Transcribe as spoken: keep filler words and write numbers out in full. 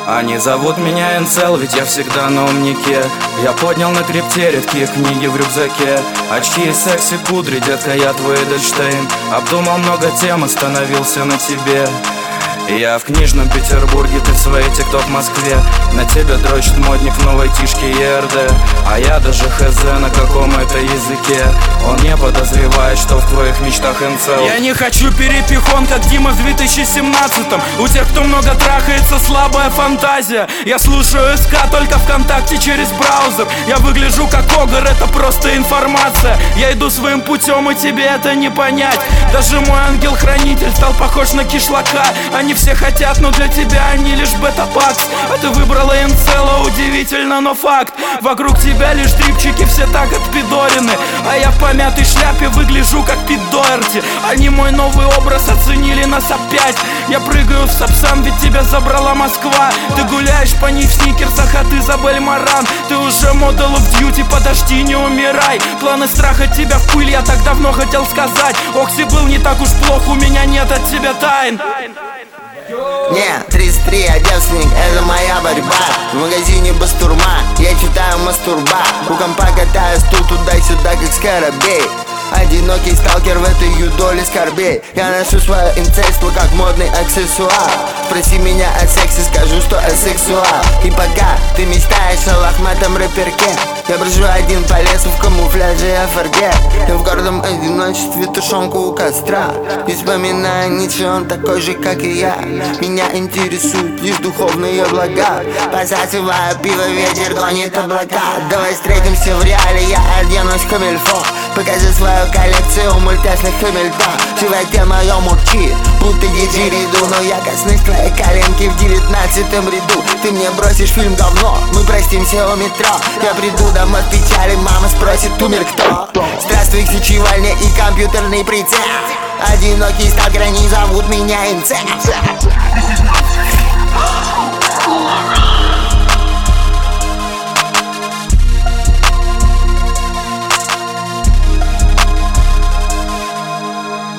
Они зовут меня Инцел, ведь я всегда на умнике. Я поднял на крипте редкие книги в рюкзаке. Очки и секси пудри, детка, я твой Эдельштейн. Обдумал много тем, остановился на тебе. Я в книжном Петербурге, ты в своей тикток в Москве. На тебя дрочит модник в новой тишке ЕРД. А я даже хз на каком это языке. Он не подозревает, что в твоих мечтах Инцел. Я не хочу перепихон, как Дима в две тысячи семнадцатом. У тех, кто много трахается, слабая фантазия. Я слушаю СК только ВКонтакте через браузер. Я выгляжу как Огр, это просто информация. Я иду своим путем, и тебе это не понять. Даже мой ангел-хранитель стал похож на кишлака. Они все хотят, но для тебя они лишь бета-пакс. А ты выбрала Инцела, удивительно, но факт. Вокруг тебя лишь трипчики, все так отпидорены. А я в помятой шляпе выгляжу как Пит Доерти. Они мой новый образ оценили нас опять. Я прыгаю в Сапсан, ведь тебя забрала Москва. Ты гуляешь по ней в сникерсах, а ты Изабель Маран. Ты уже модел в дьюти, подожди, не умирай. Планы страха тебя в пыль, я так давно хотел сказать. Окси был не так уж плохо, у меня нет от тебя тайн. Не, тридцать три, я девственник, это моя борьба. В магазине бастурма, я читаю мастурба. У компа катаю стул туда-сюда, как скоробей. Одинокий сталкер в этой юдоле скорбей. Я ношу свое инцельство как модный аксессуар. Спроси меня о сексе, скажу, что асексуал. И пока ты мечтаешь о лохматом рэперке, я брожу один по лесу в камуфляже и фарге. Я в гордом одиночестве тушенку у костра. Не вспоминая Ницше, он такой же, как и я. Меня интересуют лишь духовные блага. Посасываю пиво, ветер гонит облака. Давай встретимся в реале, я оденусь в камильфо. Покажи свою коллекцию мультяшных хамильтон. Животе моё мурчит, будто диджериду. Но я коснусь твоей коленки в девятнадцатом ряду. Ты мне бросишь фильм говно, мы простимся у метро. Я приду домой в печали, мама спросит, умер кто? Здравствуй, сечевальня и компьютерный прицел. Одинокий сталкер, они зовут меня Инцел.